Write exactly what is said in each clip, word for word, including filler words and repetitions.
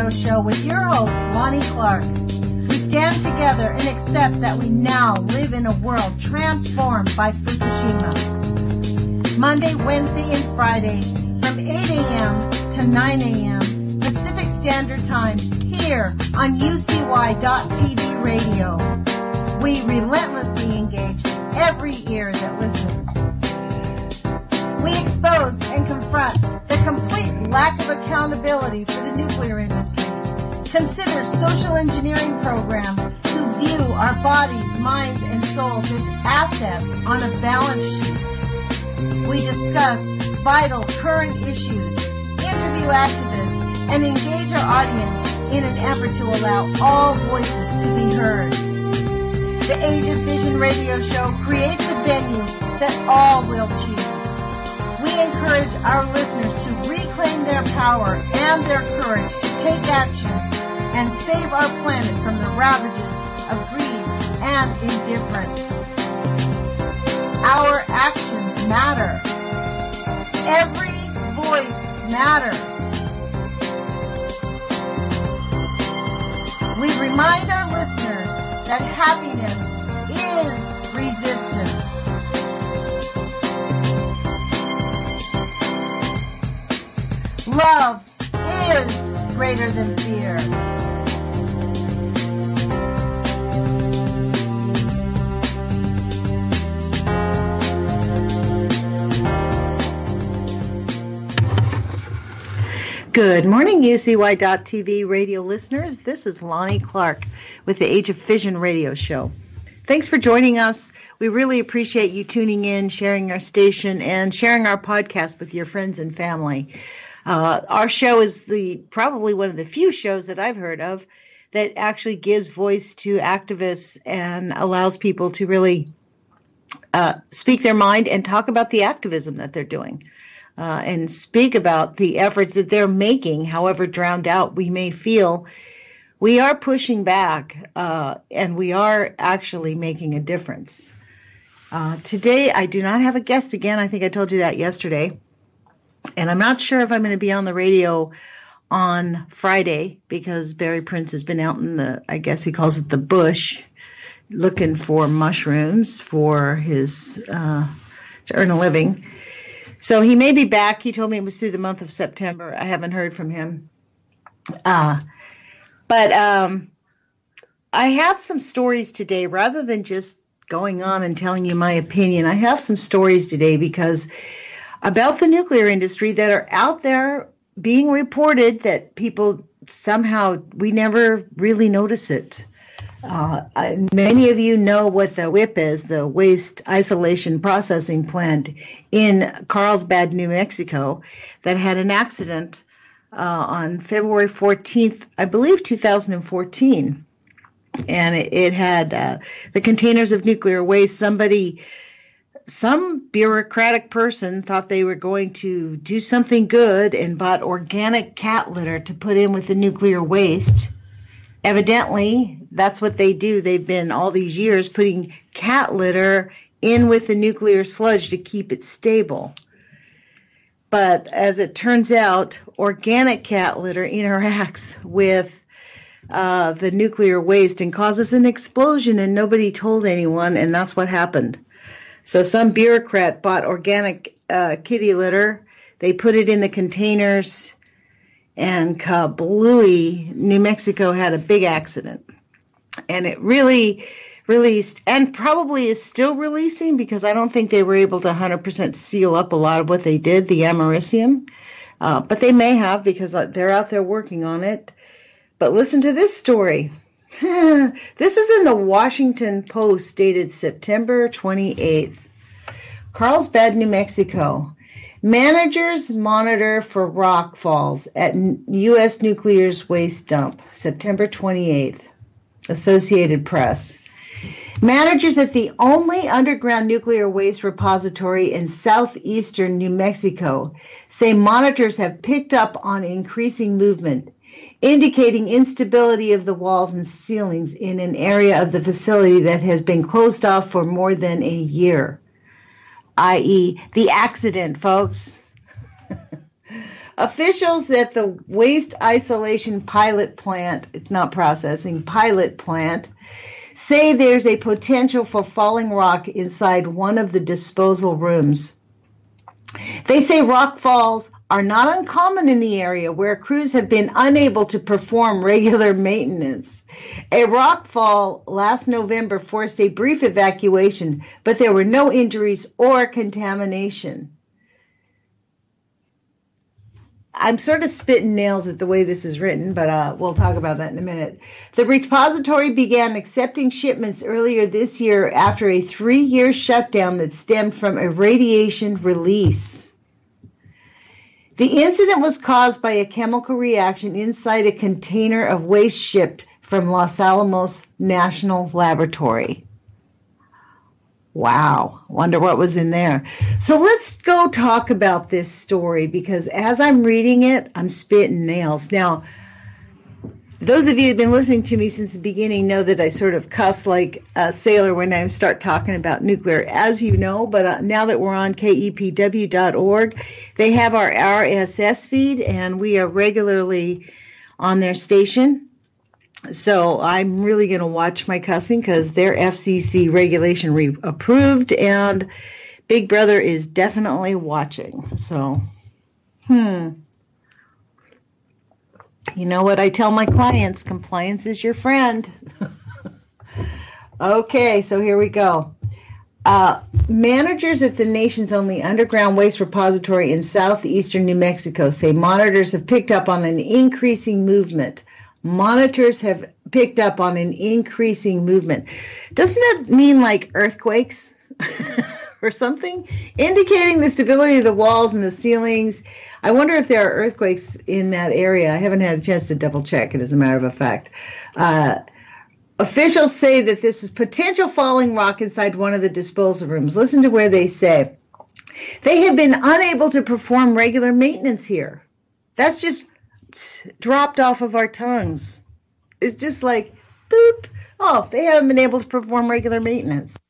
Radio Show with your host, Lonnie Clark. We stand together and accept that we now live in a world transformed by Fukushima. Monday, Wednesday, and Friday from eight a.m. to nine a.m. Pacific Standard Time here on U C Y dot T V radio. We relentlessly engage every ear that listens. We expose and confront the complete lack of accountability for the nuclear industry. Consider social engineering programs who view our bodies, minds, and souls as assets on a balance sheet. We discuss vital current issues, interview activists, and engage our audience in an effort to allow all voices to be heard. The Age of Vision Radio Show creates a venue that all will choose. We encourage our listeners to reclaim their power and their courage to take action and save our planet from the ravages of greed and indifference. Our actions matter. Every voice matters. We remind our listeners that happiness is resistance. Love is greater than fear. Good morning, U C Y dot T V radio listeners. This is Lonnie Clark with the Age of Vision Radio Show. Thanks for joining us. We really appreciate you tuning in, sharing our station, and sharing our podcast with your friends and family. Uh, our show is the probably one of the few shows that I've heard of that actually gives voice to activists and allows people to really uh, speak their mind and talk about the activism that they're doing. Uh, and speak about the efforts that they're making, however drowned out we may feel. We are pushing back, uh, and we are actually making a difference. Uh, today, I do not have a guest again. I think I told you that yesterday. And I'm not sure if I'm going to be on the radio on Friday because Barry Prince has been out in the, I guess he calls it the bush, looking for mushrooms for his, uh, to earn a living. So he may be back. He told me it was through the month of September. I haven't heard from him. Uh, but um, I have some stories today. Rather than just going on and telling you my opinion, I have some stories today because about the nuclear industry that are out there being reported that people somehow, we never really notice it. Uh, many of you know what the W I P is, the Waste Isolation Processing Plant in Carlsbad, New Mexico, that had an accident uh, on February fourteenth, I believe two thousand fourteen. And it, it had uh, the containers of nuclear waste. Somebody, some bureaucratic person thought they were going to do something good and bought organic cat litter to put in with the nuclear waste. Evidently, that's what they do. They've been all these years putting cat litter in with the nuclear sludge to keep it stable. But as it turns out, organic cat litter interacts with uh, the nuclear waste and causes an explosion, and nobody told anyone, and that's what happened. So some bureaucrat bought organic uh, kitty litter. They put it in the containers, and kablooey, New Mexico had a big accident. And it really released, and probably is still releasing because I don't think they were able to one hundred percent seal up a lot of what they did, the americium. Uh, but they may have because they're out there working on it. But listen to this story. This is in the Washington Post, dated September twenty-eighth. Carlsbad, New Mexico. Managers monitor for rock falls at U S Nuclear's waste dump, September twenty-eighth. Associated Press. Managers at the only underground nuclear waste repository in southeastern New Mexico say monitors have picked up on increasing movement, indicating instability of the walls and ceilings in an area of the facility that has been closed off for more than a year, that is the accident, folks. Officials at the Waste Isolation Pilot Plant, it's not processing, pilot plant, say there's a potential for falling rock inside one of the disposal rooms. They say rock falls are not uncommon in the area where crews have been unable to perform regular maintenance. A rock fall last November forced a brief evacuation, but there were no injuries or contamination. I'm sort of spitting nails at the way this is written, but uh, we'll talk about that in a minute. The repository began accepting shipments earlier this year after a three-year shutdown that stemmed from a radiation release. The incident was caused by a chemical reaction inside a container of waste shipped from Los Alamos National Laboratory. Wow, wonder what was in there. So let's go talk about this story, because as I'm reading it, I'm spitting nails. Now, those of you who have been listening to me since the beginning know that I sort of cuss like a sailor when I start talking about nuclear, as you know, but uh, now that we're on K E P W dot org, they have our R S S feed, and we are regularly on their station. So I'm really going to watch my cussing because they're F C C regulation re- approved, and Big Brother is definitely watching. So, hmm. You know what I tell my clients? Compliance is your friend. Okay, so here we go. Uh, managers at the nation's only underground waste repository in southeastern New Mexico say monitors have picked up on an increasing movement. Monitors have picked up on an increasing movement. Doesn't that mean like earthquakes or something? Indicating the stability of the walls and the ceilings. I wonder if there are earthquakes in that area. I haven't had a chance to double check it, as a matter of fact. Uh, officials say that this is potential falling rock inside one of the disposal rooms. Listen to where they say. They have been unable to perform regular maintenance here. That's just dropped off of our tongues. It's just like, boop. Oh, they haven't been able to perform regular maintenance.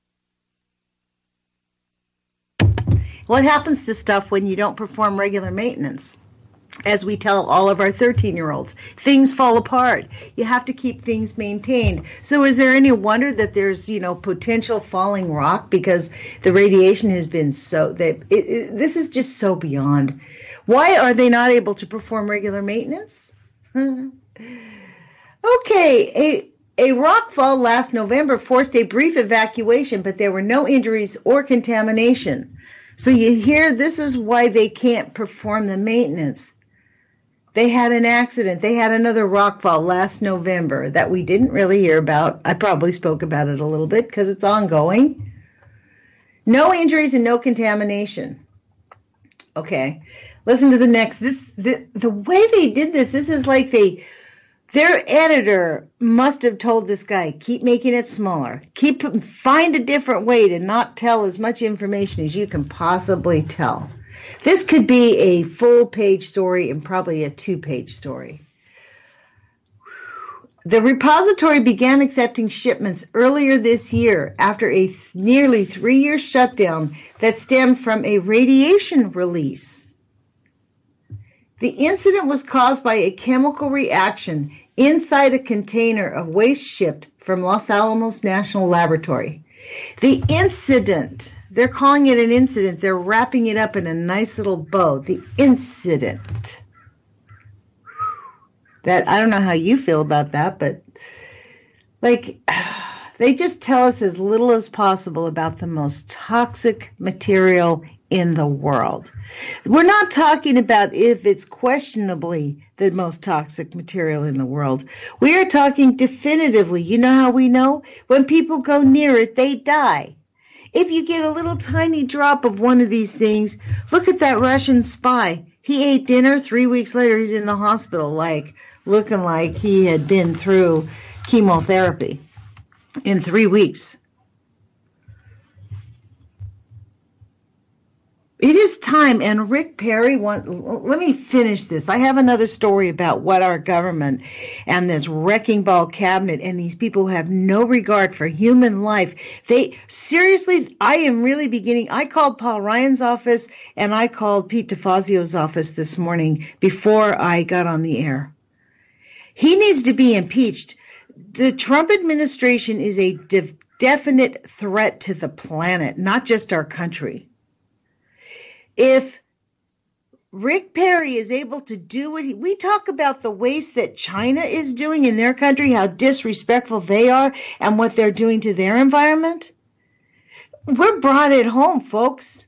What happens to stuff when you don't perform regular maintenance? As we tell all of our thirteen-year-olds, things fall apart. You have to keep things maintained. So is there any wonder that there's, you know, potential falling rock because the radiation has been so, that it, it, this is just so beyond. Why are they not able to perform regular maintenance? Okay, a, a rock fall last November forced a brief evacuation, but there were no injuries or contamination. So you hear, this is why they can't perform the maintenance. They had an accident. They had another rock fall last November that we didn't really hear about. I probably spoke about it a little bit because it's ongoing. No injuries and no contamination. Okay. Listen to the next. This the, the way they did this, this is like they, their editor must have told this guy, keep making it smaller. Keep find a different way to not tell as much information as you can possibly tell. This could be a full-page story and probably a two-page story. The repository began accepting shipments earlier this year after a th- nearly three-year shutdown that stemmed from a radiation release. The incident was caused by a chemical reaction inside a container of waste shipped from Los Alamos National Laboratory. The incident, they're calling it an incident. They're wrapping it up in a nice little bow. The incident. That, I don't know how you feel about that, but like, they just tell us as little as possible about the most toxic material in the world. We're not talking about if it's questionably the most toxic material in the world. We are talking definitively. You know how we know? When people go near it, they die. If you get a little tiny drop of one of these things, look at that Russian spy. He ate dinner. Three weeks later, he's in the hospital, like looking like he had been through chemotherapy in three weeks. It is time, and Rick Perry, want, let me finish this. I have another story about what our government and this wrecking ball cabinet and these people who have no regard for human life. They, seriously, I am really beginning. I called Paul Ryan's office and I called Pete DeFazio's office this morning before I got on the air. He needs to be impeached. The Trump administration is a de- definite threat to the planet, not just our country. If Rick Perry is able to do what he, we talk about the waste that China is doing in their country, how disrespectful they are and what they're doing to their environment. We're brought it home, folks.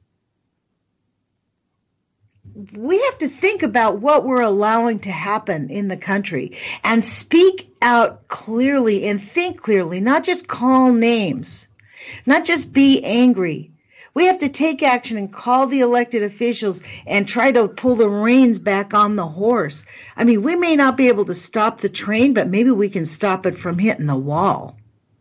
We have to think about what we're allowing to happen in the country and speak out clearly and think clearly, not just call names, not just be angry. We have to take action and call the elected officials and try to pull the reins back on the horse. I mean, we may not be able to stop the train, but maybe we can stop it from hitting the wall.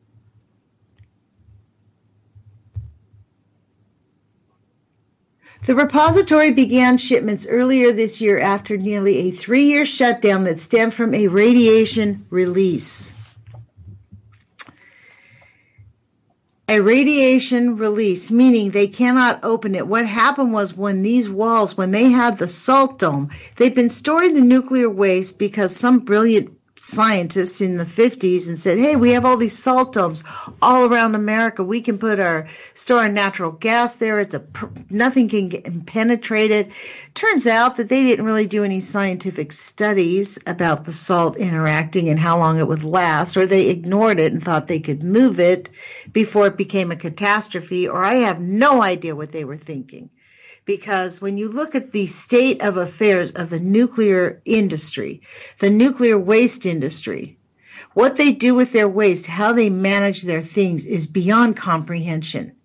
The repository began shipments earlier this year after nearly a three-year shutdown that stemmed from a radiation release. A radiation release, meaning they cannot open it. What happened was when these walls, when they had the salt dome, they'd been storing the nuclear waste because some brilliant scientists in the fifties and said, hey, we have all these salt domes all around America. We can put our store our natural gas there. It's a nothing can get penetrated. Turns out that they didn't really do any scientific studies about the salt interacting and how long it would last, or they ignored it and thought they could move it before it became a catastrophe, or I have no idea what they were thinking. Because when you look at the state of affairs of the nuclear industry, the nuclear waste industry, what they do with their waste, how they manage their things is beyond comprehension.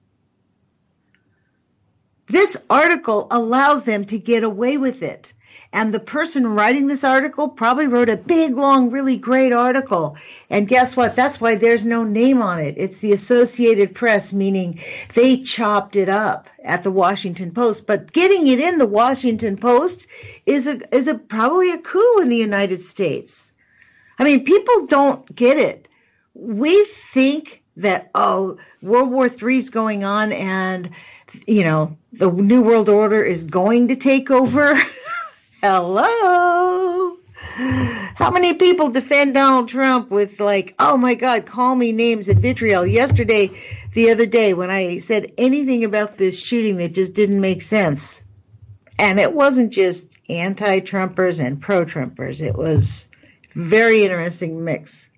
This article allows them to get away with it. And the person writing this article probably wrote a big, long, really great article. And guess what? That's why there's no name on it. It's the Associated Press, meaning they chopped it up at the Washington Post. But getting it in the Washington Post is a is a probably a coup in the United States. I mean, people don't get it. We think that, oh, World War Three is going on and, you know, the New World Order is going to take over. Hello. How many people defend Donald Trump with like, oh my God, call me names and vitriol? Yesterday, the other day, when I said anything about this shooting that just didn't make sense. And it wasn't just anti-Trumpers and pro-Trumpers. It was very interesting mix.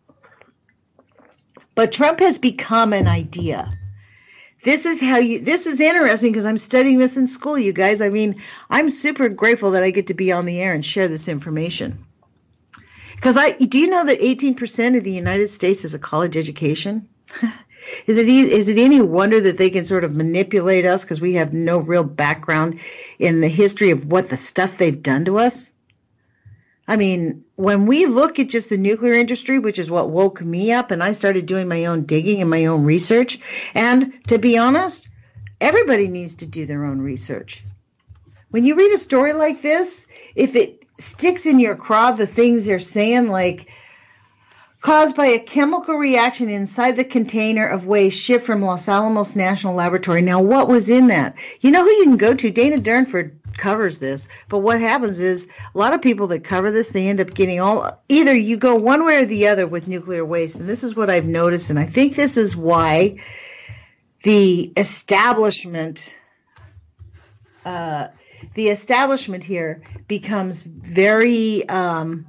But Trump has become an idea. This is how you, this is interesting because I'm studying this in school, you guys. I mean, I'm super grateful that I get to be on the air and share this information. Because I, do you know that eighteen percent of the United States has a college education? Is it, is it any wonder that they can sort of manipulate us because we have no real background in the history of what the stuff they've done to us? I mean, when we look at just the nuclear industry, which is what woke me up, and I started doing my own digging and my own research, and to be honest, everybody needs to do their own research. When you read a story like this, if it sticks in your craw, the things they're saying, like caused by a chemical reaction inside the container of waste shipped from Los Alamos National Laboratory. Now, what was in that? You know who you can go to? Dana Durnford covers this. But what happens is a lot of people that cover this, they end up getting all, either you go one way or the other with nuclear waste. And this is what I've noticed. And I think this is why the establishment, uh, the establishment here becomes very, um,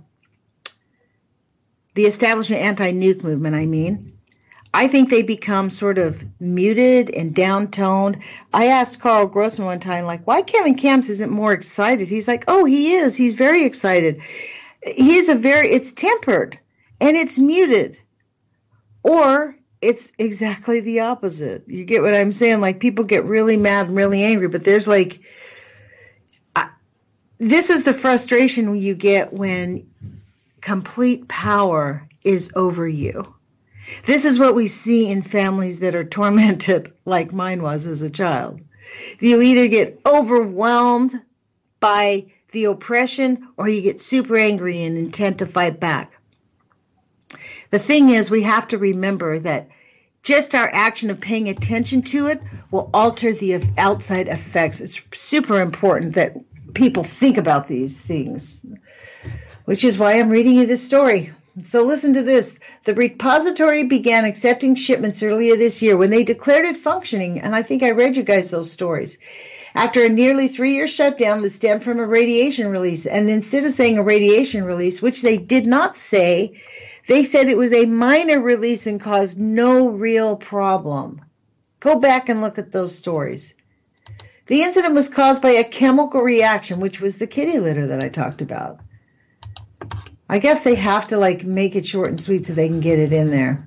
the establishment anti-nuke movement, I mean, I think they become sort of muted and downtoned. I asked Carl Grossman one time, like, why Kevin Camps isn't more excited? He's like, oh, he is. He's very excited. He's a very, it's tempered and it's muted. Or it's exactly the opposite. You get what I'm saying? Like, people get really mad and really angry, but there's like, I, this is the frustration you get when complete power is over you. This is what we see in families that are tormented like mine was as a child. You either get overwhelmed by the oppression or you get super angry and intent to fight back. The thing is, we have to remember that just our action of paying attention to it will alter the outside effects. It's super important that people think about these things, which is why I'm reading you this story. So listen to this. The repository began accepting shipments earlier this year when they declared it functioning, and I think I read you guys those stories. After a nearly three-year shutdown that stemmed from a radiation release, and instead of saying a radiation release, which they did not say, they said it was a minor release and caused no real problem. Go back and look at those stories. The incident was caused by a chemical reaction, which was the kitty litter that I talked about. I guess they have to like make it short and sweet so they can get it in there.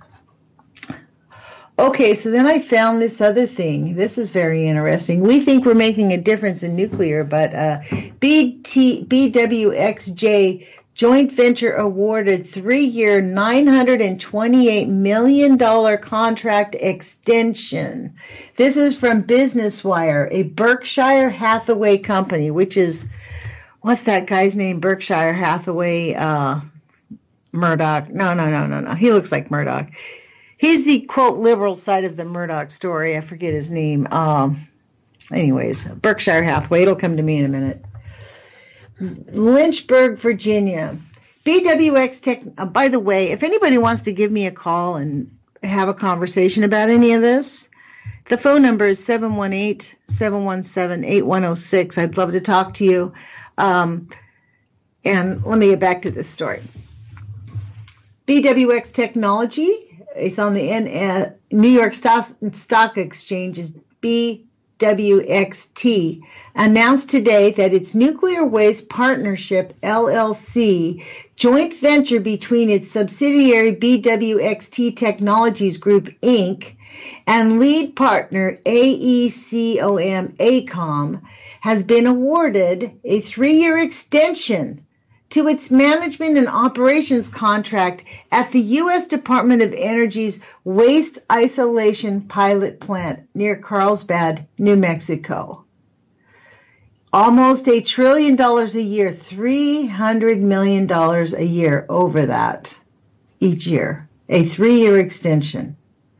Okay, so then I found this other thing. This is very interesting. We think we're making a difference in nuclear, but uh, B T, B W X J joint venture awarded three-year nine hundred twenty-eight million dollars contract extension. This is from Business Wire, a Berkshire Hathaway company, which is, what's that guy's name? Berkshire Hathaway, uh, Murdoch. No, no, no, no, no. He looks like Murdoch. He's the, quote, liberal side of the Murdoch story. I forget his name. Um, anyways, Berkshire Hathaway. It'll come to me in a minute. Lynchburg, Virginia. B W X Tech. Uh, by the way, if anybody wants to give me a call and have a conversation about any of this, the phone number is seven one eight, seven one seven, eight one zero six. I'd love to talk to you. Um, and let me get back to this story. B W X Technology. It's on the uh, New York Stock, Stock Exchange, is B W X T, announced today that its Nuclear Waste Partnership, L L C, joint venture between its subsidiary B W X T Technologies Group, Incorporated, and lead partner AECOM, AECOM, has been awarded a three-year extension to its management and operations contract at the U S Department of Energy's Waste Isolation Pilot Plant near Carlsbad, New Mexico. Almost a trillion dollars a year, three hundred million dollars a year over that each year, a three-year extension.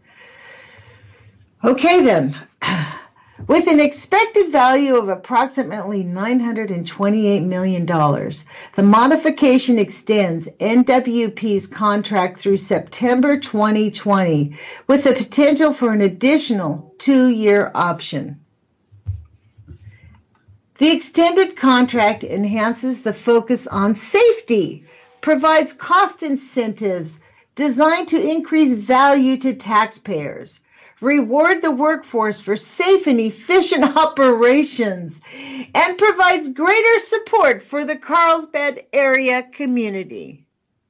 Okay then. With an expected value of approximately nine hundred twenty-eight million dollars, the modification extends N W P's contract through September twenty twenty, with the potential for an additional two-year option. The extended contract enhances the focus on safety, provides cost incentives designed to increase value to taxpayers, reward the workforce for safe and efficient operations, and provides greater support for the Carlsbad area community.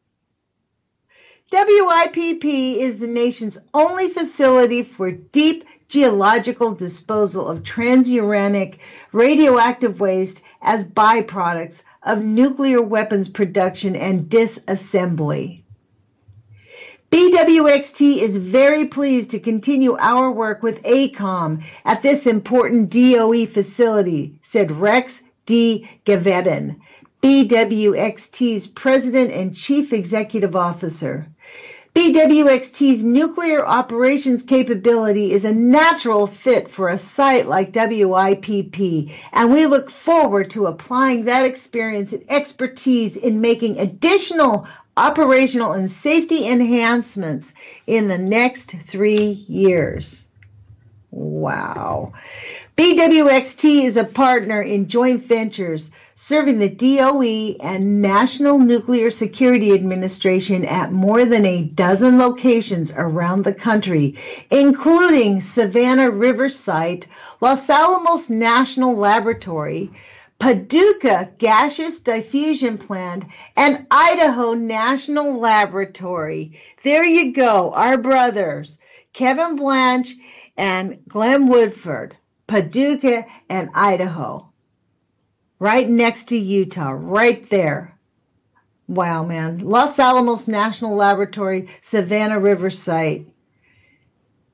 W I P P is the nation's only facility for deep geological disposal of transuranic radioactive waste as byproducts of nuclear weapons production and disassembly. B W X T is very pleased to continue our work with AECOM at this important D O E facility, said Rex D. Gavetin, B W X T's President and Chief Executive Officer. B W X T's nuclear operations capability is a natural fit for a site like W I P P, and we look forward to applying that experience and expertise in making additional operational and safety enhancements in the next three years. Wow. B W X T is a partner in joint ventures serving the D O E and National Nuclear Security Administration at more than a dozen locations around the country, including Savannah River Site, Los Alamos National Laboratory, Paducah Gaseous Diffusion Plant, and Idaho National Laboratory. There you go, our brothers, Kevin Blanch and Glenn Woodford, Paducah and Idaho. Right next to Utah, right there. Wow, man. Los Alamos National Laboratory, Savannah River Site.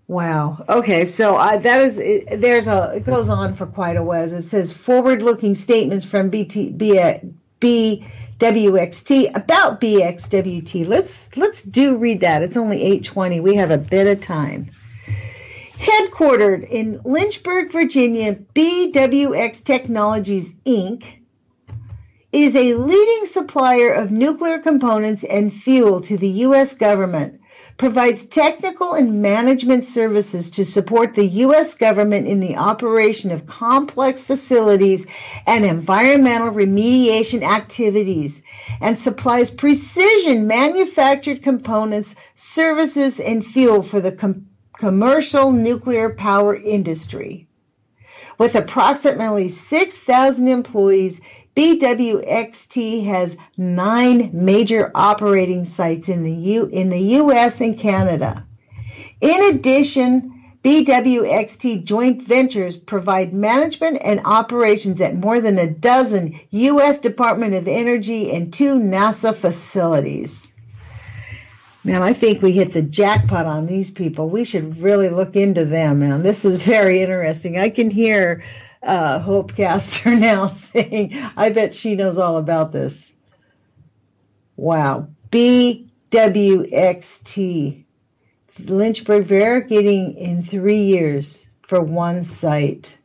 Wow. Okay, so uh, that is it, there's a it goes on for quite a ways. It says forward-looking statements from B T, B, B W X T about B X W T. Let's let's do read that. It's only eight twenty. We have a bit of time. Headquartered in Lynchburg, Virginia, B W X Technologies, Incorporated is a leading supplier of nuclear components and fuel to the U S government, provides technical and management services to support the U S government in the operation of complex facilities and environmental remediation activities, and supplies precision manufactured components, services, and fuel for the com- commercial nuclear power industry. With approximately six thousand employees, B W X T has nine major operating sites in the U in the U S and Canada. In addition, B W X T joint ventures provide management and operations at more than a dozen U S Department of Energy and two NASA facilities. Man, I think we hit the jackpot on these people. We should really look into them, man. This is very interesting. I can hear uh, Hope Caster now saying, I bet she knows all about this. Wow. B W X T. Lynchburg variegating in three years for one site.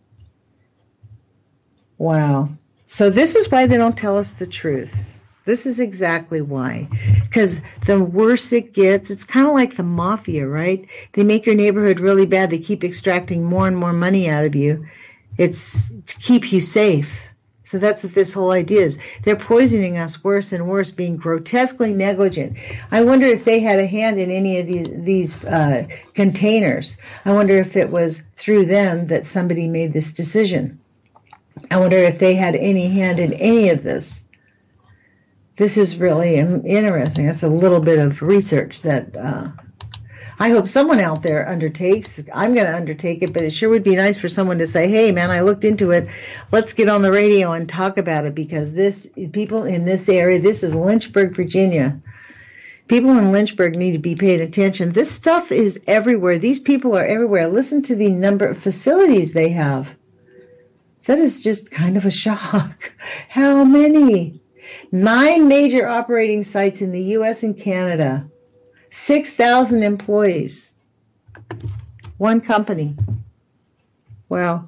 Wow. So this is why they don't tell us the truth. This is exactly why. Because the worse it gets, it's kind of like the mafia, right? They make your neighborhood really bad. They keep extracting more and more money out of you. It's to keep you safe. So that's what this whole idea is. They're poisoning us worse and worse, being grotesquely negligent. I wonder if they had a hand in any of these, these uh, containers. I wonder if it was through them that somebody made this decision. I wonder if they had any hand in any of this. This is really interesting. That's a little bit of research that uh, I hope someone out there undertakes. I'm going to undertake it, but it sure would be nice for someone to say, hey, man, I looked into it. Let's get on the radio and talk about it, because this people in this area, this is Lynchburg, Virginia. People in Lynchburg need to be paying attention. This stuff is everywhere. These people are everywhere. Listen to the number of facilities they have. That is just kind of a shock. How many? Nine major operating sites in the U S and Canada. six thousand employees. One company. Wow.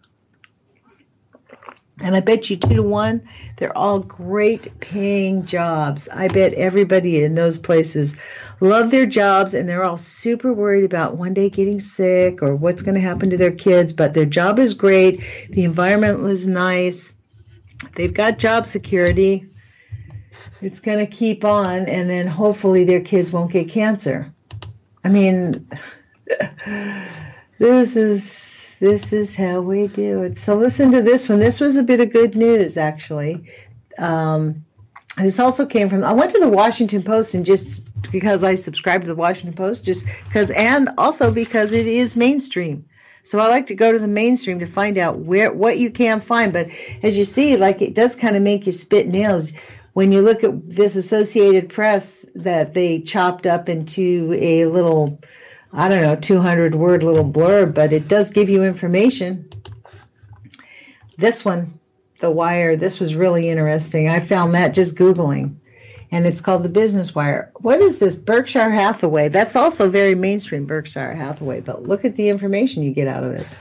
And I bet you two to one, they're all great paying jobs. I bet everybody in those places love their jobs, and they're all super worried about one day getting sick or what's going to happen to their kids. But their job is great. The environment is nice. They've got job security. It's going to keep on, and then hopefully their kids won't get cancer. I mean, this is this is how we do it. So listen to this one. This was a bit of good news, actually. Um, this also came from, I went to the Washington Post, and just because I subscribe to the Washington Post, just because, and also because it is mainstream. So I like to go to the mainstream to find out where what you can find. But as you see, like, it does kind of make you spit nails when you look at this Associated Press that they chopped up into a little, I don't know, two hundred word little blurb, but it does give you information. This one, The Wire, this was really interesting. I found that just Googling. And it's called the Business Wire. What is this? Berkshire Hathaway. That's also very mainstream, Berkshire Hathaway. But look at the information you get out of it.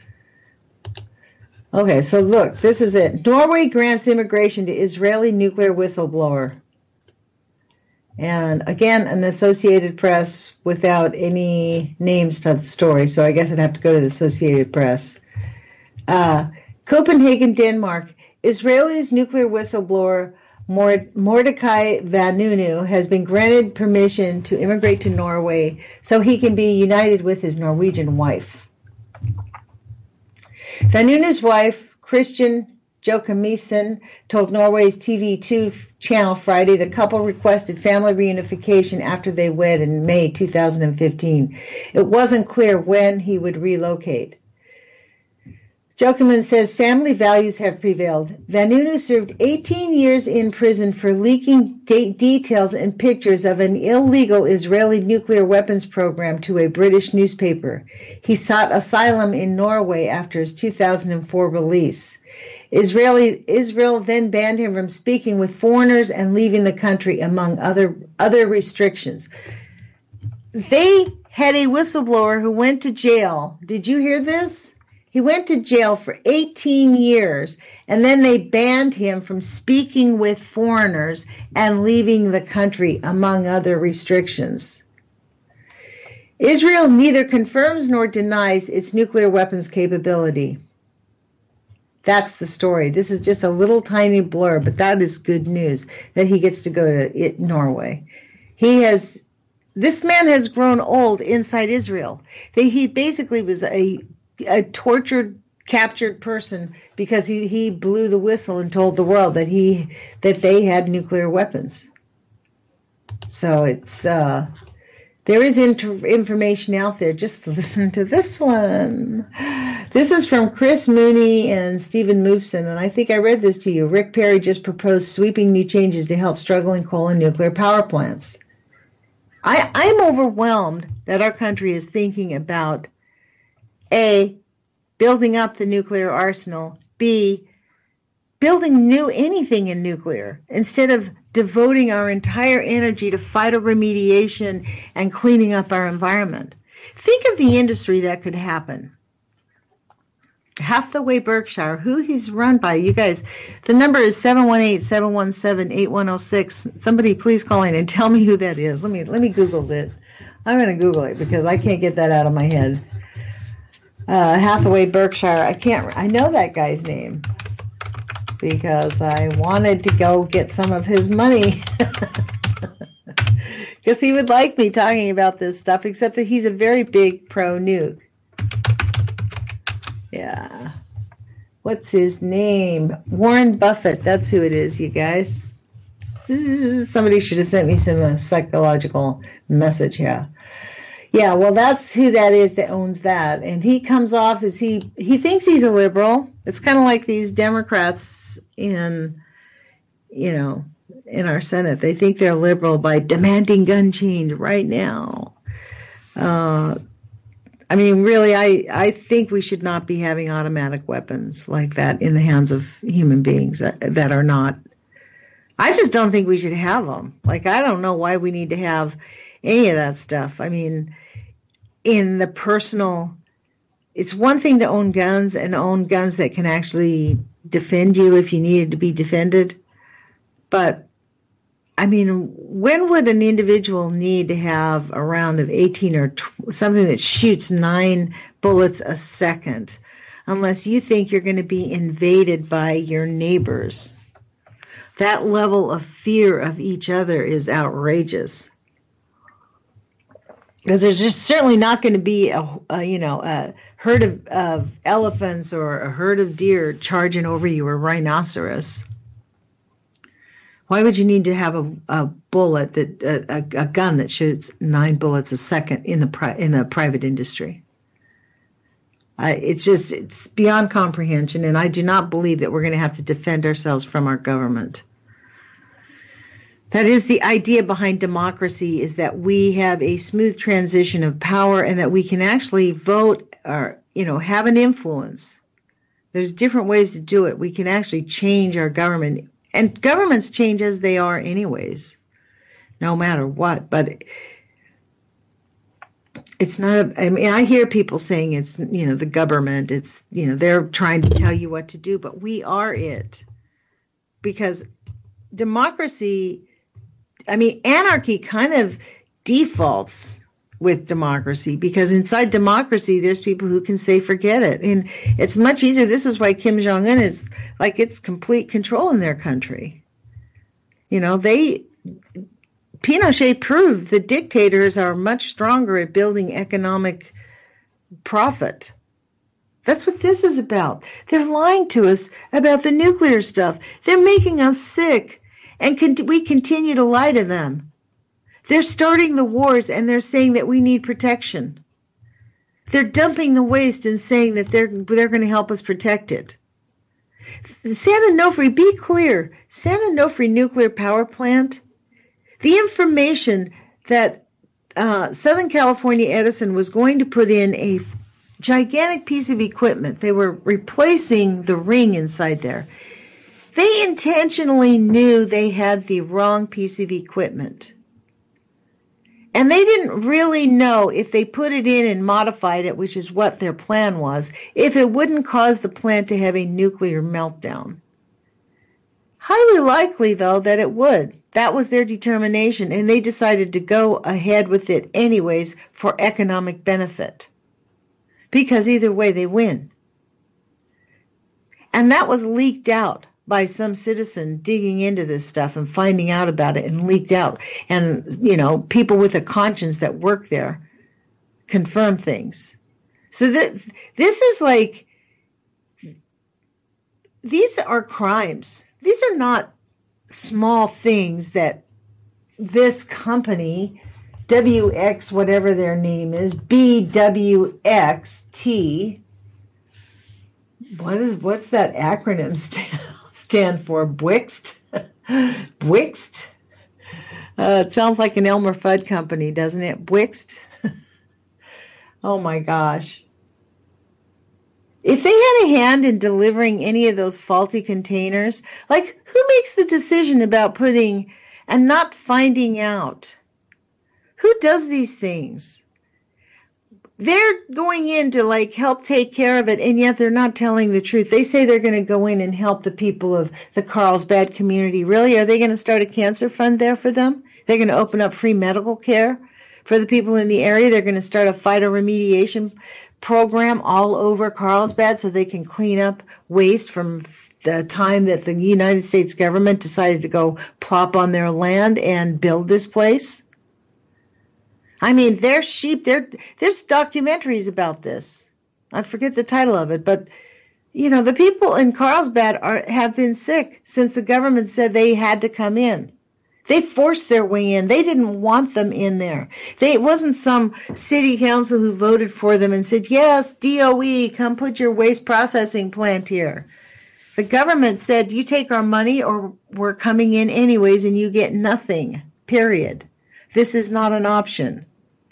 Okay, so look, this is it. Norway grants immigration to Israeli nuclear whistleblower. And again, an Associated Press without any names to the story. So I guess I'd have to go to the Associated Press. Uh, Copenhagen, Denmark. Israel's nuclear whistleblower Mordecai Vanunu has been granted permission to immigrate to Norway so he can be united with his Norwegian wife. Vanunu's wife, Christian Joachimsen, told Norway's T V two channel Friday the couple requested family reunification after they wed in May two thousand fifteen. It wasn't clear when he would relocate. Jokerman says family values have prevailed. Vanunu served eighteen years in prison for leaking de- details and pictures of an illegal Israeli nuclear weapons program to a British newspaper. He sought asylum in Norway after his two thousand four release. Israeli Israel then banned him from speaking with foreigners and leaving the country, among other other restrictions. They had a whistleblower who went to jail. Did you hear this? He went to jail for eighteen years, and then they banned him from speaking with foreigners and leaving the country, among other restrictions. Israel neither confirms nor denies its nuclear weapons capability. That's the story. This is just a little tiny blur, but that is good news that he gets to go to it, Norway. He has, this man has grown old inside Israel. They, he basically was a a tortured, captured person because he, he blew the whistle and told the world that he that they had nuclear weapons. So it's uh, there is inter- information out there. Just listen to this one. This is from Chris Mooney and Stephen Moofson, and I think I read this to you. Rick Perry just proposed sweeping new changes to help struggling coal and nuclear power plants. I, I'm overwhelmed that our country is thinking about A, building up the nuclear arsenal, B, building new anything in nuclear, instead of devoting our entire energy to phytoremediation and cleaning up our environment. Think of the industry that could happen. Hathaway Berkshire, who he's run by. You guys, the number is seven one eight, seven one seven, eight one zero six. Somebody please call in and tell me who that is. Let me let me Google it. I'm going to Google it because I can't get that out of my head. Uh, Hathaway Berkshire. I can't. I know that guy's name because I wanted to go get some of his money because he would like me talking about this stuff. Except that he's a very big pro nuke. Yeah. What's his name? Warren Buffett. That's who it is, you guys. Somebody should have sent me some uh, psychological message here. Yeah, well, that's who that is that owns that. And he comes off as he, he thinks he's a liberal. It's kind of like these Democrats in, you know, in our Senate. They think they're liberal by demanding gun change right now. Uh, I mean, really, I, I think we should not be having automatic weapons like that in the hands of human beings that, that are not. I just don't think we should have them. Like, I don't know why we need to have any of that stuff. I mean, in the personal, it's one thing to own guns and own guns that can actually defend you if you needed to be defended. But, I mean, when would an individual need to have a round of eighteen or tw- something that shoots nine bullets a second, unless you think you're going to be invaded by your neighbors? That level of fear of each other is outrageous. Because there's just certainly not going to be a, a you know a herd of, of elephants or a herd of deer charging over you, or rhinoceros. Why would you need to have a, a bullet that a, a gun that shoots nine bullets a second in the pri- in the private industry? I, it's just it's beyond comprehension, and I do not believe that we're going to have to defend ourselves from our government. That is the idea behind democracy: is that we have a smooth transition of power, and that we can actually vote or you know have an influence. There's different ways to do it. We can actually change our government. And governments change as they are anyways, no matter what. But it's not, a, I mean, I hear people saying it's, you know, the government, it's, you know, they're trying to tell you what to do, but we are it. Because democracy, I mean, anarchy kind of defaults with democracy, because inside democracy, there's people who can say, forget it. And it's much easier. This is why Kim Jong-un is like, it's complete control in their country. You know, they, Pinochet proved the dictators are much stronger at building economic profit. That's what this is about. They're lying to us about the nuclear stuff. They're making us sick, and con- we continue to lie to them. They're starting the wars, and they're saying that we need protection. They're dumping the waste and saying that they're they're going to help us protect it. San Onofre, be clear, San Onofre nuclear power plant, the information that uh, Southern California Edison was going to put in a gigantic piece of equipment. They were replacing the ring inside there. They intentionally knew they had the wrong piece of equipment. And they didn't really know if they put it in and modified it, which is what their plan was, if it wouldn't cause the plant to have a nuclear meltdown. Highly likely, though, that it would. That was their determination, and they decided to go ahead with it anyways for economic benefit. Because either way, they win. And that was leaked out by some citizen digging into this stuff and finding out about it, and leaked out. And, you know, people with a conscience that work there confirm things. So this, this is like, these are crimes. These are not small things that this company, W X, whatever their name is, B W X T, what is, what's that acronym stand, stand for? Bwixt? Bwixt? Uh, it sounds like an Elmer Fudd company, doesn't it? Bwixt? Oh my gosh. If they had a hand in delivering any of those faulty containers, like who makes the decision about putting and not finding out? Who does these things? They're going in to like help take care of it, and yet they're not telling the truth. They say they're going to go in and help the people of the Carlsbad community. Really? Are they going to start a cancer fund there for them? They're going to open up free medical care for the people in the area. They're going to start a phytoremediation program all over Carlsbad so they can clean up waste from the time that the United States government decided to go plop on their land and build this place. I mean, there's sheep, there, there's documentaries about this. I forget the title of it, but, you know, the people in Carlsbad are, have been sick since the government said they had to come in. They forced their way in. They didn't want them in there. They, it wasn't some city council who voted for them and said, yes, D O E, come put your waste processing plant here. The government said, you take our money or we're coming in anyways and you get nothing, period. This is not an option.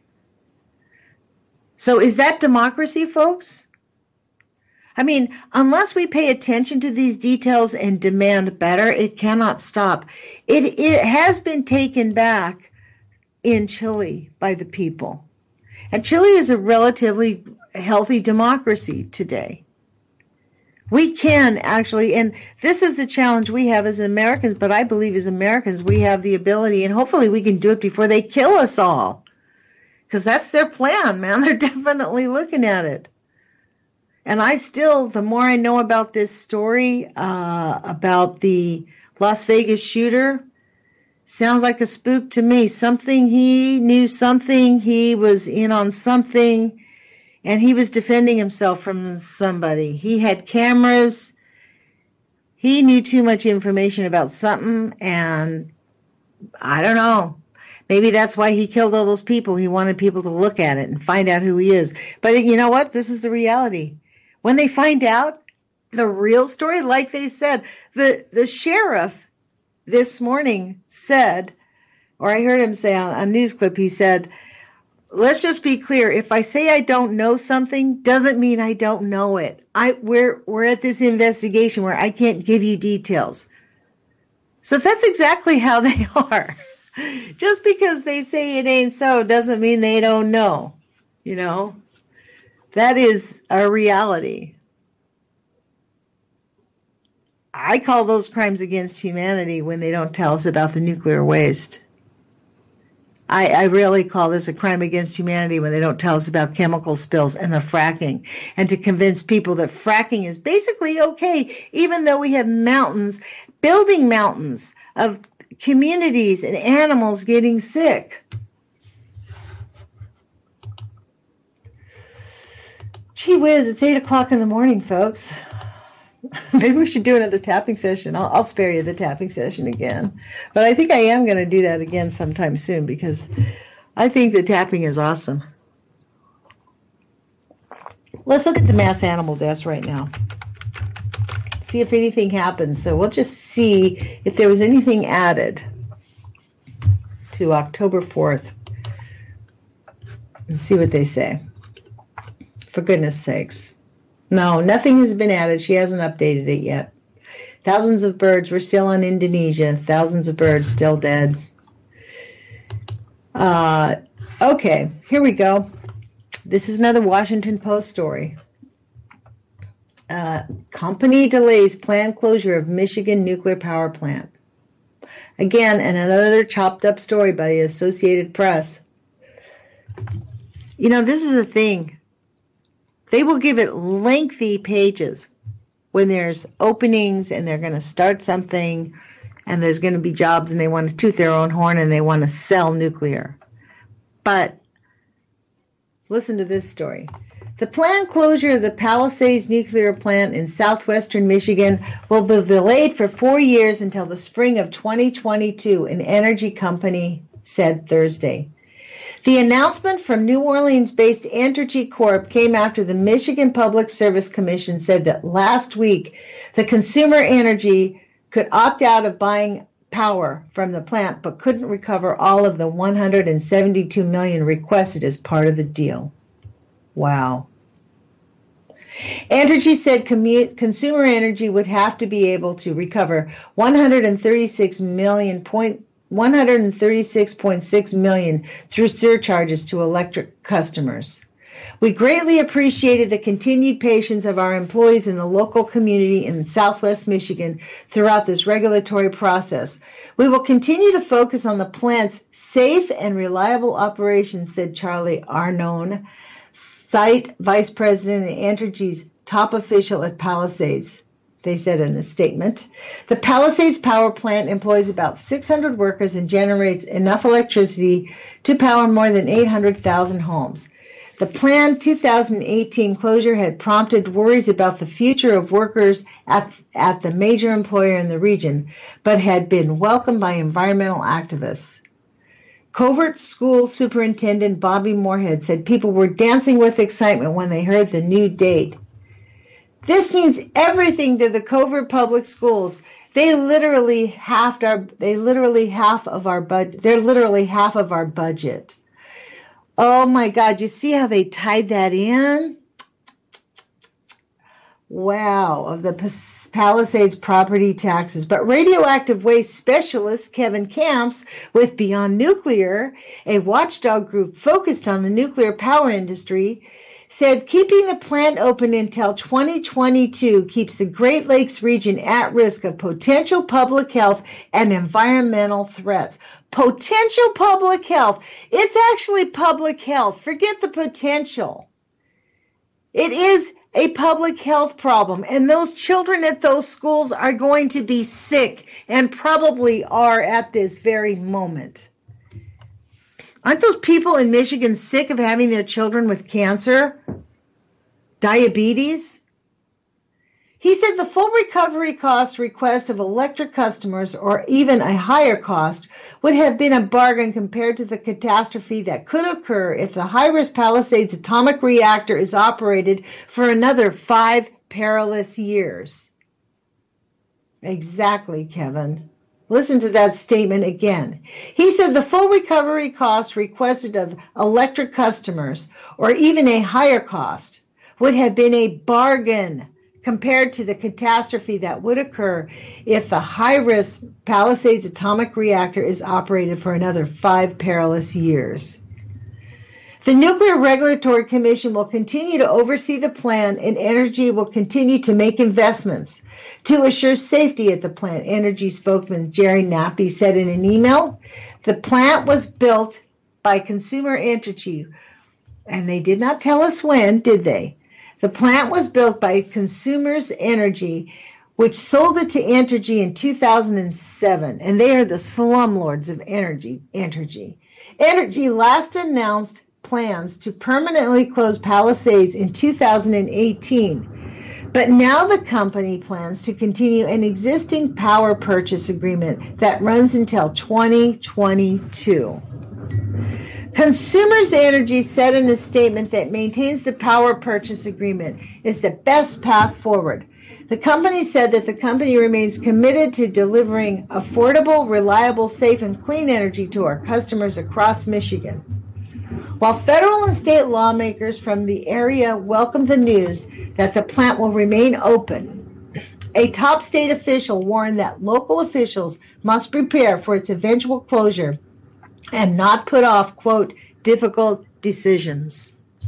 So is that democracy, folks? I mean, unless we pay attention to these details and demand better, it cannot stop. It, it has been taken back in Chile by the people. And Chile is a relatively healthy democracy today. We can actually, and this is the challenge we have as Americans, but I believe as Americans we have the ability, and hopefully we can do it before they kill us all. Because that's their plan, man. They're definitely looking at it. And I still, the more I know about this story, uh, about the Las Vegas shooter, sounds like a spook to me. Something, he knew something, he was in on something, and he was defending himself from somebody. He had cameras. He knew too much information about something, and I don't know. Maybe that's why he killed all those people. He wanted people to look at it and find out who he is. But you know what? This is the reality. When they find out the real story, like they said, the, the sheriff this morning said, or I heard him say on a news clip, he said, let's just be clear. If I say I don't know something, doesn't mean I don't know it. I, we're, we're at this investigation where I can't give you details. So that's exactly how they are. Just because they say it ain't so doesn't mean they don't know, you know. That is a reality. I call those crimes against humanity when they don't tell us about the nuclear waste. I, I really call this a crime against humanity when they don't tell us about chemical spills and the fracking, and to convince people that fracking is basically okay, even though we have mountains, building mountains of communities and animals getting sick. Gee whiz, it's eight o'clock in the morning, folks. Maybe we should do another tapping session. I'll, I'll spare you the tapping session again. But I think I am going to do that again sometime soon because I think the tapping is awesome. Let's look at the mass animal deaths right now. See if anything happened. So we'll just see if there was anything added to October fourth and see what they say. For goodness sakes. No, nothing has been added. She hasn't updated it yet. Thousands of birds. We're still in Indonesia. Thousands of birds still dead. Uh, okay, here we go. This is another Washington Post story. Uh, company delays planned closure of Michigan nuclear power plant. Again, and another chopped up story by the Associated Press. You know, this is the thing. They will give it lengthy pages when there's openings and they're going to start something and there's going to be jobs and they want to toot their own horn and they want to sell nuclear. But listen to this story. The planned closure of the Palisades nuclear plant in southwestern Michigan will be delayed for four years until the spring of twenty twenty-two, an energy company said Thursday. The announcement from New Orleans-based Entergy Corp came after the Michigan Public Service Commission said that last week the Consumer Energy could opt out of buying power from the plant but couldn't recover all of the one hundred seventy-two million dollars requested as part of the deal. Wow. Entergy said commu- Consumer Energy would have to be able to recover one hundred thirty-six million point one hundred thirty-six point six million dollars through surcharges to electric customers. We greatly appreciated the continued patience of our employees in the local community in Southwest Michigan throughout this regulatory process. We will continue to focus on the plant's safe and reliable operation, said Charlie Arnone, site vice president and Entergy's top official at Palisades. They said in a statement, the Palisades power plant employs about six hundred workers and generates enough electricity to power more than eight hundred thousand homes. The planned two thousand eighteen closure had prompted worries about the future of workers at, at the major employer in the region, but had been welcomed by environmental activists. Covert School Superintendent Bobby Moorhead said people were dancing with excitement when they heard the new date. This means everything to the Covert Public Schools. They literally halved our. They literally half of our budget. They're literally half of our budget. Oh my God! You see how they tied that in? Wow, of the Palisades property taxes. But radioactive waste specialist Kevin Camps with Beyond Nuclear, a watchdog group focused on the nuclear power industry, said keeping the plant open until twenty twenty-two keeps the Great Lakes region at risk of potential public health and environmental threats. Potential public health. It's actually public health. Forget the potential. It is a public health problem, and those children at those schools are going to be sick and probably are at this very moment. Aren't those people in Michigan sick of having their children with cancer, diabetes? He said the full recovery cost request of electric customers, or even a higher cost, would have been a bargain compared to the catastrophe that could occur if the high-risk Palisades atomic reactor is operated for another five perilous years. Exactly, Kevin. Listen to that statement again. He said the full recovery cost requested of electric customers, or even a higher cost, would have been a bargain compared to the catastrophe that would occur if the high-risk Palisades atomic reactor is operated for another five perilous years. The Nuclear Regulatory Commission will continue to oversee the plant, and Entergy will continue to make investments to assure safety at the plant, Entergy spokesman Jerry Nappy said in an email. The plant was built by Consumer Energy, and they did not tell us when, did they? The plant was built by Consumers Energy, which sold it to Entergy in two thousand seven, and they are the slumlords of Energy. Entergy. Entergy last announced plans to permanently close Palisades in two thousand eighteen, but now the company plans to continue an existing power purchase agreement that runs until twenty twenty-two. Consumers Energy said in a statement that maintains the power purchase agreement is the best path forward. The company said that the company remains committed to delivering affordable, reliable, safe, and clean energy to our customers across Michigan. While federal and state lawmakers from the area welcome the news that the plant will remain open, a top state official warned that local officials must prepare for its eventual closure and not put off, quote, difficult decisions.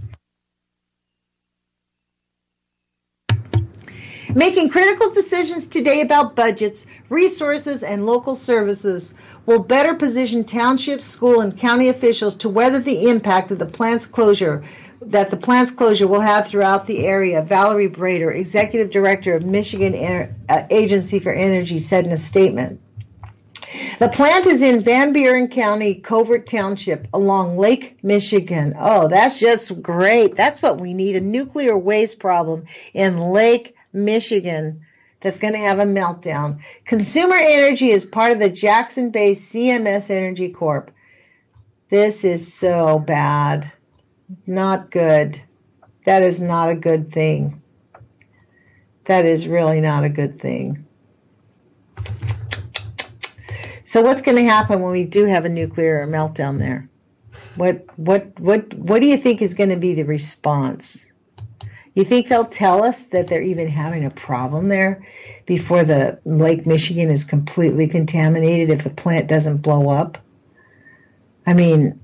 Making critical decisions today about budgets, resources, and local services will better position township, school, and county officials to weather the impact of the plant's closure that the plant's closure will have throughout the area, Valerie Brader, Executive Director of Michigan Ener- uh, Agency for Energy, said in a statement. The plant is in Van Buren County, Covert Township, along Lake Michigan. Oh, that's just great. That's what we need, a nuclear waste problem in Lake Michigan that's going to have a meltdown. Consumer Energy is part of the Jackson-based C M S Energy Corp. This is so bad. Not good. That is not a good thing. That is really not a good thing. So what's going to happen when we do have a nuclear meltdown there? What what what what do you think is going to be the response? You think they'll tell us that they're even having a problem there before the Lake Michigan is completely contaminated if the plant doesn't blow up? I mean,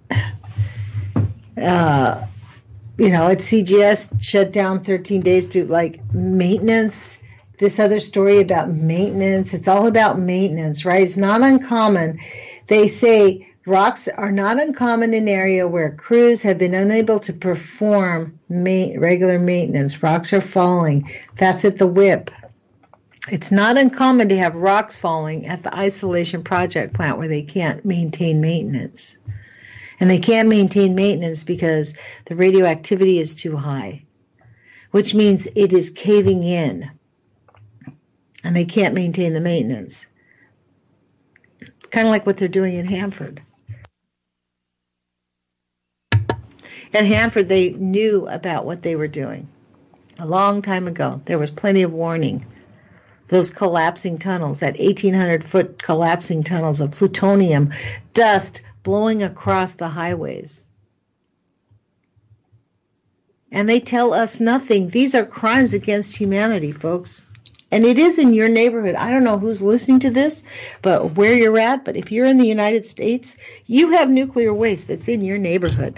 uh, you know, at C G S shut down thirteen days to like maintenance. This other story about maintenance, it's all about maintenance, right? It's not uncommon. They say rocks are not uncommon in an area where crews have been unable to perform ma- regular maintenance. Rocks are falling. That's at the W I P. It's not uncommon to have rocks falling at the isolation project plant where they can't maintain maintenance. And they can't maintain maintenance because the radioactivity is too high, which means it is caving in. And they can't maintain the maintenance. Kind of like what they're doing in Hanford. At Hanford, they knew about what they were doing a long time ago. There was plenty of warning. Those collapsing tunnels, that eighteen hundred foot collapsing tunnels of plutonium dust blowing across the highways. And they tell us nothing. These are crimes against humanity, folks. And it is in your neighborhood. I don't know who's listening to this, but where you're at. But if you're in the United States, you have nuclear waste that's in your neighborhood.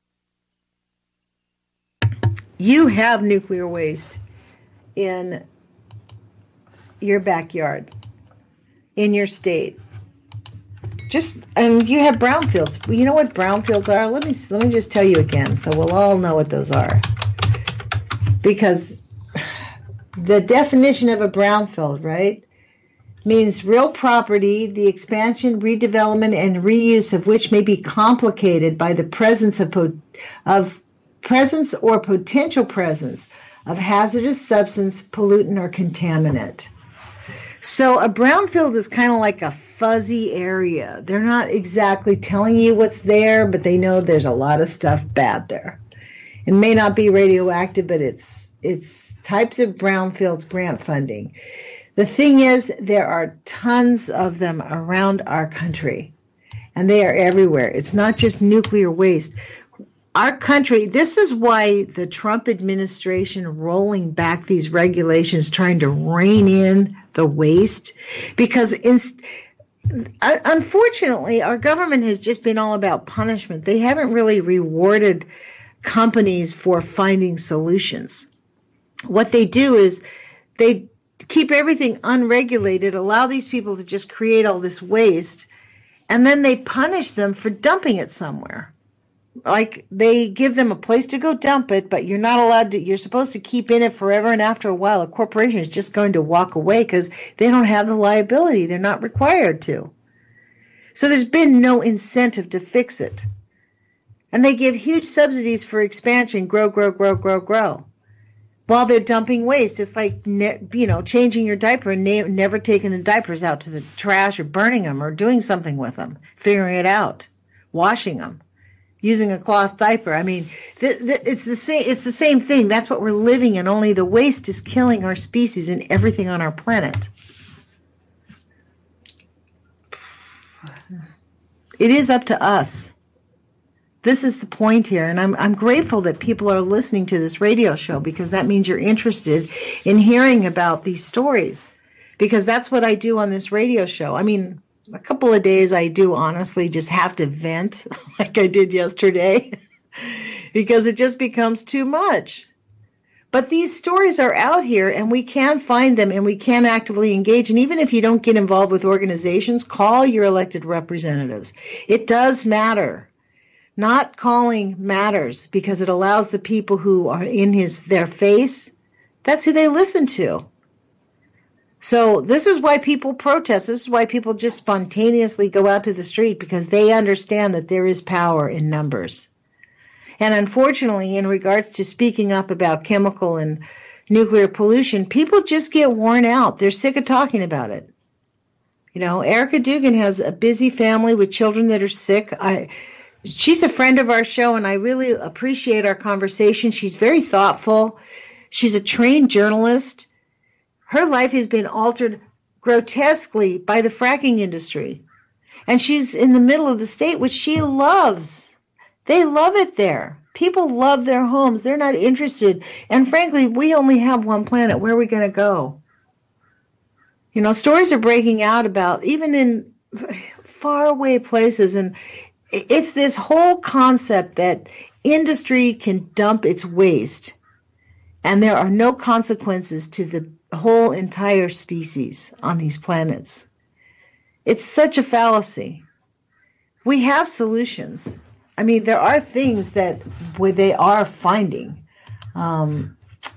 You have nuclear waste in your backyard, in your state. Just, and you have brownfields. You know what brownfields are? Let me let me just tell you again, so we'll all know what those are. Because the definition of a brownfield, right, means real property, the expansion, redevelopment, and reuse of which may be complicated by the presence of po- of presence or potential presence of hazardous substance, pollutant, or contaminant. So a brownfield is kind of like a fuzzy area. They're not exactly telling you what's there, but they know there's a lot of stuff bad there. It may not be radioactive, but it's it's types of brownfields grant funding. The thing is, there are tons of them around our country, and they are everywhere. It's not just nuclear waste. Our country, this is why the Trump administration rolling back these regulations, trying to rein in the waste, because in, unfortunately, our government has just been all about punishment. They haven't really rewarded companies for finding solutions. What they do is they keep everything unregulated, allow these people to just create all this waste, and then they punish them for dumping it somewhere. Like they give them a place to go dump it, but you're not allowed to, you're supposed to keep in it forever, and after a while a corporation is just going to walk away because they don't have the liability. They're not required to. So there's been no incentive to fix it. And they give huge subsidies for expansion, grow, grow, grow, grow, grow. While they're dumping waste, it's like, you know, changing your diaper and ne- never taking the diapers out to the trash or burning them or doing something with them, figuring it out. washing them, using a cloth diaper. I mean, th- th- it's the same. It's the same thing. That's what we're living in. Only the waste is killing our species and everything on our planet. It is up to us. This is the point here, and I'm I'm grateful that people are listening to this radio show, because that means you're interested in hearing about these stories, because that's what I do on this radio show. I mean, a couple of days I do honestly just have to vent like I did yesterday because it just becomes too much. But these stories are out here, and we can find them, and we can actively engage. And even if you don't get involved with organizations, call your elected representatives. It does matter. Not calling matters, because it allows the people who are in his their face, that's who they listen to. So this is why people protest. This is why people just spontaneously go out to the street, because they understand that there is power in numbers. And unfortunately, in regards to speaking up about chemical and nuclear pollution, people just get worn out. They're sick of talking about it. You know, Erica Dugan has a busy family with children that are sick. I She's a friend of our show, and I really appreciate our conversation. She's very thoughtful. She's a trained journalist. Her life has been altered grotesquely by the fracking industry. And she's in the middle of the state, which she loves. They love it there. People love their homes. They're not interested. And frankly, we only have one planet. Where are we going to go? You know, stories are breaking out about, even in faraway places, and it's this whole concept that industry can dump its waste, and there are no consequences to the whole entire species on these planets. It's such a fallacy. We have solutions. I mean, there are things that where they are finding. Um,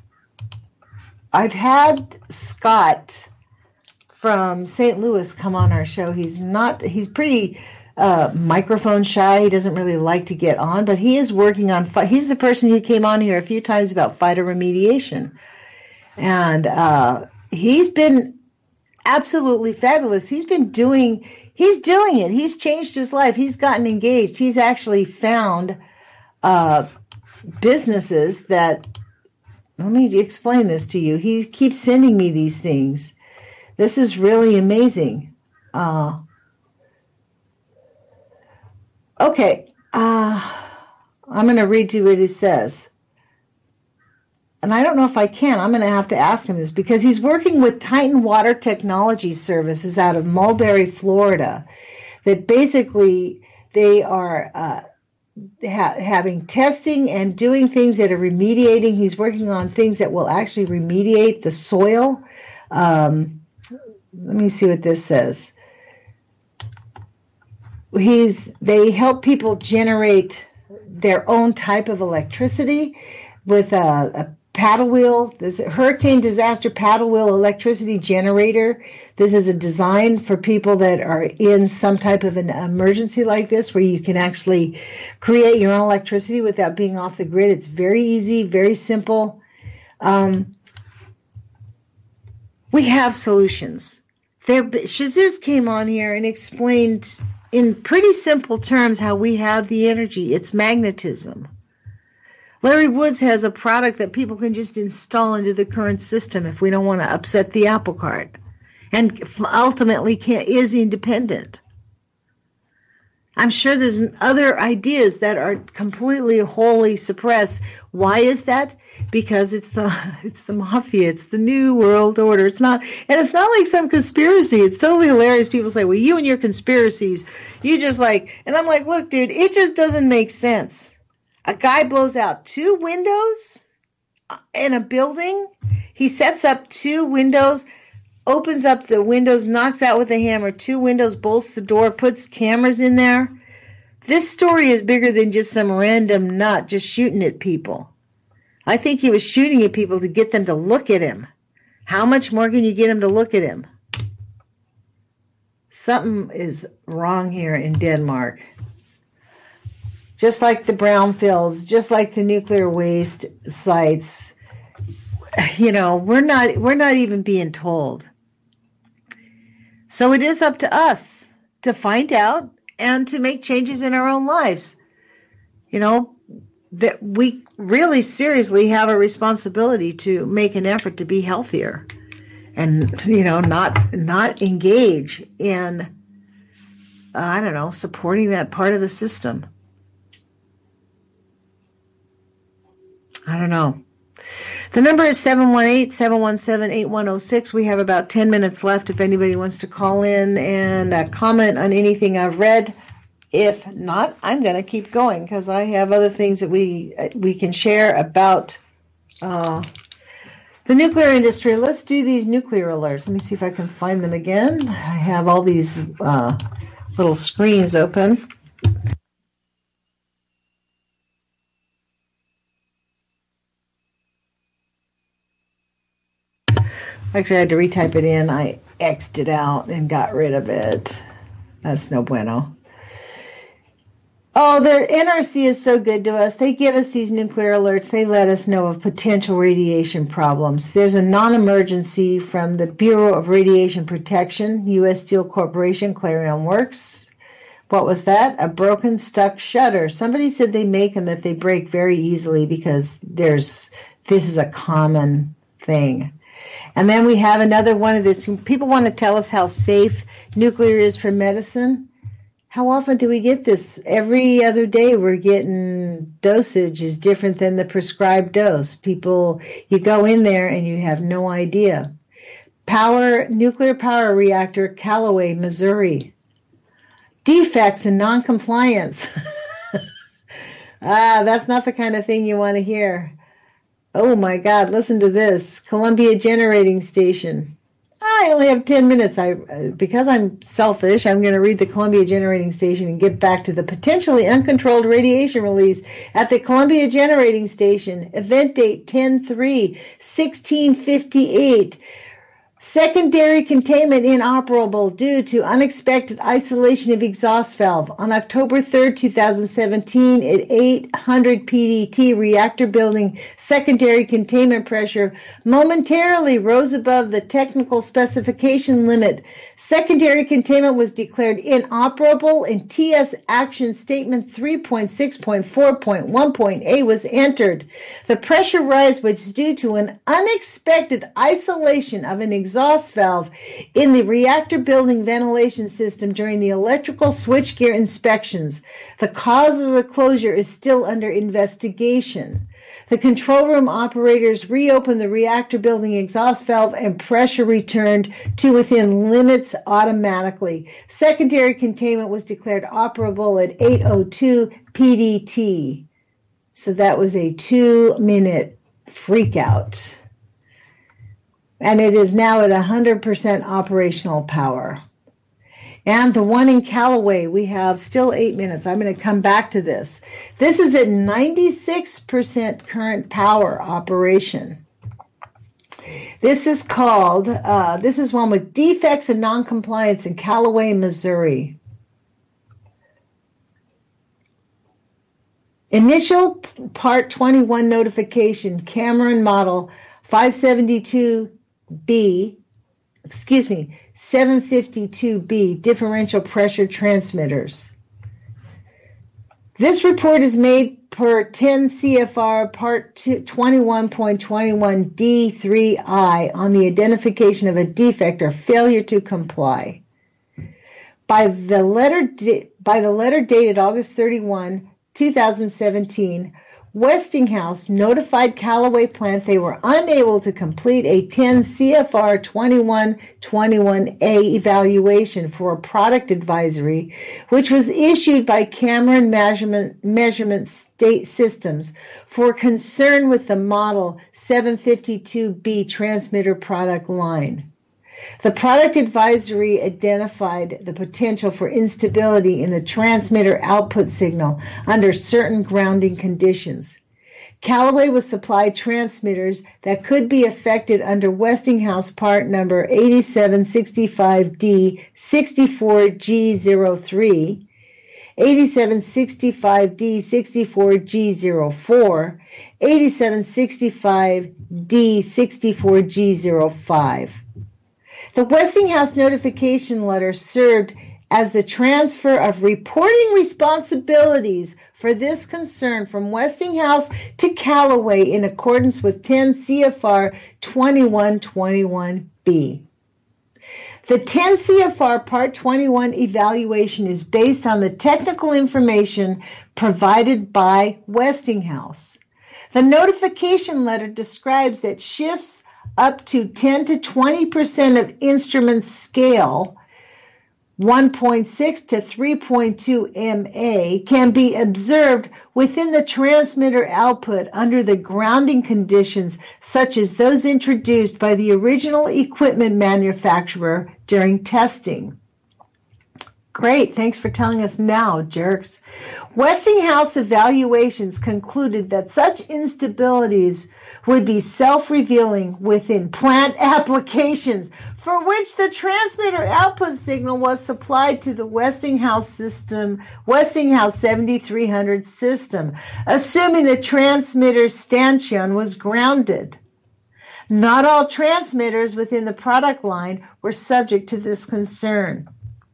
I've had Scott from Saint Louis come on our show. He's not, he's pretty uh, microphone shy. He doesn't really like to get on, but he is working on, he's the person who came on here a few times about phytoremediation. And uh, he's been absolutely fabulous. He's been doing, he's doing it. He's changed his life. He's gotten engaged. He's actually found uh, businesses that, let me explain this to you. He keeps sending me these things. This is really amazing. Uh, okay. Uh, I'm going to read you what he says. And I don't know if I can. I'm going to have to ask him this, because he's working with Titan Water Technology Services out of Mulberry, Florida, that basically they are uh, ha- having testing and doing things that are remediating. He's working on things that will actually remediate the soil. Um, let me see what this says. He's they help people generate their own type of electricity with a, a paddle wheel. This hurricane disaster paddle wheel electricity generator. This is a design for people that are in some type of an emergency like this, where you can actually create your own electricity without being off the grid. It's very easy, very simple. Um, we have solutions. There, Shaziz came on here and explained in pretty simple terms how we have the energy. It's magnetism. Larry Woods has a product that people can just install into the current system if we don't want to upset the apple cart, and ultimately can, is independent. I'm sure there's other ideas that are completely wholly suppressed. Why is that? Because it's the it's the mafia. It's the new world order. It's not, and it's not like some conspiracy. It's totally hilarious. People say, well, you and your conspiracies, you just like, and I'm like, look, dude, it just doesn't make sense. A guy blows out two windows in a building. He sets up two windows, opens up the windows, knocks out with a hammer two windows, bolts the door, puts cameras in there. This story is bigger than just some random nut just shooting at people. I think he was shooting at people to get them to look at him. How much more can you get him to look at him? Something is wrong here in Denmark. Just like the brownfields, just like the nuclear waste sites, you know, we're not we're not even being told. So it is up to us to find out and to make changes in our own lives. You know, that we really seriously have a responsibility to make an effort to be healthier and, you know, not not engage in, uh, I don't know, supporting that part of the system. I don't know. The number is seven one eight, seven one seven, eight one zero six. We have about ten minutes left if anybody wants to call in and uh, comment on anything I've read. If not, I'm going to keep going because I have other things that we uh, we can share about uh, the nuclear industry. Let's do these nuclear alerts. Let me see if I can find them again. I have all these uh, little screens open. Actually, I had to retype it in. I X'd it out and got rid of it. That's no bueno. Oh, their N R C is so good to us. They give us these nuclear alerts. They let us know of potential radiation problems. There's a non-emergency from the Bureau of Radiation Protection, U S Steel Corporation, Clarion Works. What was that? A broken, stuck shutter. Somebody said they make them that they break very easily because there's this is a common thing. And then we have another one of this. People want to tell us how safe nuclear is for medicine. How often do we get this? Every other day we're getting dosage is different than the prescribed dose. People, you go in there and you have no idea. Power, nuclear power reactor, Callaway, Missouri. Defects and noncompliance. ah, that's not the kind of thing you want to hear. Oh my God, listen to this. Columbia Generating Station. I only have ten minutes. I, because I'm selfish, I'm going to read the Columbia Generating Station and get back to the potentially uncontrolled radiation release at the Columbia Generating Station. Event date ten three sixteen fifty-eight. Secondary containment inoperable due to unexpected isolation of exhaust valve. On October third, twenty seventeen, at eight hundred P D T, reactor building secondary containment pressure momentarily rose above the technical specification limit. Secondary containment was declared inoperable and T S Action Statement three point six point four point one point A was entered. The pressure rise was due to an unexpected isolation of an exhaust exhaust valve in the reactor building ventilation system during the electrical switchgear inspections. The cause of the closure is still under investigation. The control room operators reopened the reactor building exhaust valve and pressure returned to within limits automatically. Secondary containment was declared operable at eight oh two P D T. So that was a two-minute freakout. And it is now at one hundred percent operational power. And the one in Callaway, we have still eight minutes. I'm going to come back to this. This is at ninety-six percent current power operation. This is called, uh, this is one with defects and noncompliance in Callaway, Missouri. Initial Part twenty-one notification, Cameron Model five seventy-two B, excuse me, seven fifty-two B, differential pressure transmitters. This report is made per ten C F R Part twenty-one point twenty-one D three I on the identification of a defect or failure to comply. By the letter, by the letter dated August thirty-first, twenty seventeen, Westinghouse notified Callaway plant they were unable to complete a ten C F R twenty-one twenty-one A evaluation for a product advisory, which was issued by Cameron Measurement, Measurement State Systems for concern with the Model seven fifty-two B transmitter product line. The product advisory identified the potential for instability in the transmitter output signal under certain grounding conditions. Callaway was supplied transmitters that could be affected under Westinghouse part number eighty-seven sixty-five D sixty-four G zero three, eighty-seven sixty-five D sixty-four G zero four, eighty-seven sixty-five D sixty-four G zero five. The Westinghouse notification letter served as the transfer of reporting responsibilities for this concern from Westinghouse to Callaway in accordance with ten C F R twenty-one twenty-one B. The ten C F R Part twenty-one evaluation is based on the technical information provided by Westinghouse. The notification letter describes that shifts up to ten to twenty percent of instrument scale, one point six to three point two M A, can be observed within the transmitter output under the grounding conditions such as those introduced by the original equipment manufacturer during testing. Great, thanks for telling us now, jerks. Westinghouse evaluations concluded that such instabilities would be self-revealing within plant applications for which the transmitter output signal was supplied to the Westinghouse system, Westinghouse seventy-three hundred system, assuming the transmitter stanchion was grounded. Not all transmitters within the product line were subject to this concern.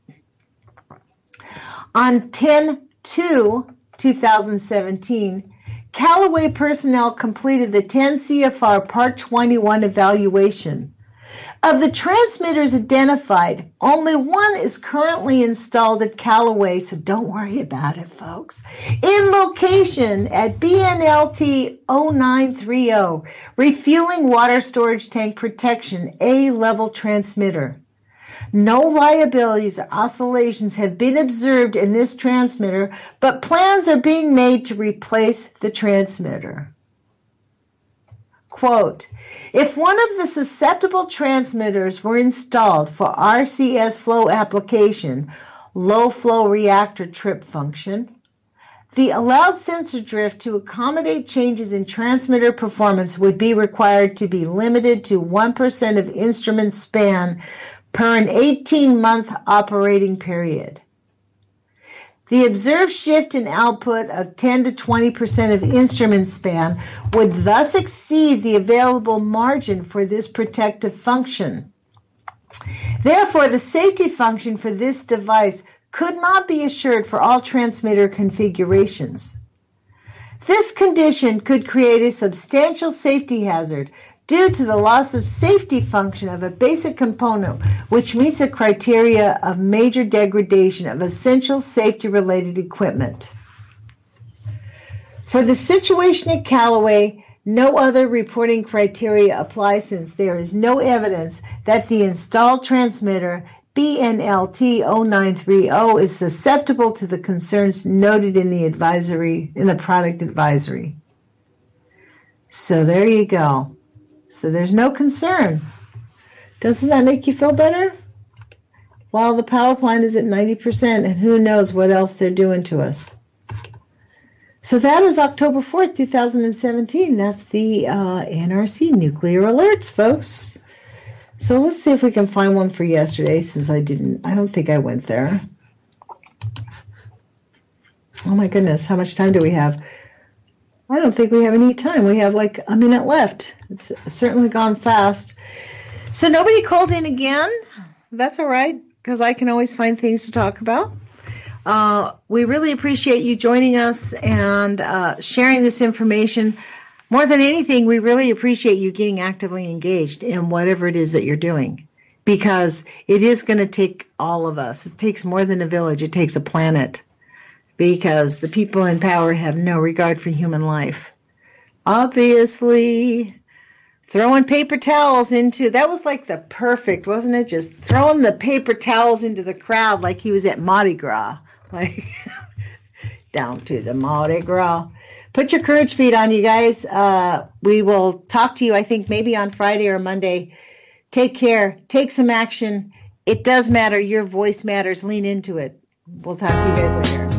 On ten two two thousand seventeen, Callaway personnel completed the ten C F R Part twenty-one evaluation. Of the transmitters identified, only one is currently installed at Callaway, so don't worry about it, folks. In location at B N L T oh nine three oh, Refueling Water Storage Tank Protection A-level transmitter. No liabilities or oscillations have been observed in this transmitter, but plans are being made to replace the transmitter. Quote, if one of the susceptible transmitters were installed for R C S flow application, low flow reactor trip function, the allowed sensor drift to accommodate changes in transmitter performance would be required to be limited to one percent of instrument span per an eighteen-month operating period. The observed shift in output of ten to twenty percent of instrument span would thus exceed the available margin for this protective function. Therefore, the safety function for this device could not be assured for all transmitter configurations. This condition could create a substantial safety hazard due to the loss of safety function of a basic component which meets the criteria of major degradation of essential safety-related equipment. For the situation at Callaway, no other reporting criteria apply since there is no evidence that the installed transmitter B N L T oh nine three oh is susceptible to the concerns noted in the advisory, in the product advisory. So there you go. So there's no concern. Doesn't that make you feel better? While the power plant is at ninety percent, and who knows what else they're doing to us. So that is October fourth, two thousand seventeen. That's the uh, N R C Nuclear Alerts, folks. So let's see if we can find one for yesterday, since I didn't, I don't think I went there. Oh my goodness, how much time do we have? I don't think we have any time. We have like a minute left. It's certainly gone fast. So nobody called in again. That's all right, because I can always find things to talk about. Uh, we really appreciate you joining us and uh, sharing this information. More than anything, we really appreciate you getting actively engaged in whatever it is that you're doing, because it is going to take all of us. It takes more than a village. It takes a planet. Because the people in power have no regard for human life. Obviously, throwing paper towels into, that was like the perfect, wasn't it? Just throwing the paper towels into the crowd like he was at Mardi Gras. Like, down to the Mardi Gras. Put your courage feet on, you guys. Uh, we will talk to you, I think, maybe on Friday or Monday. Take care. Take some action. It does matter. Your voice matters. Lean into it. We'll talk to you guys later.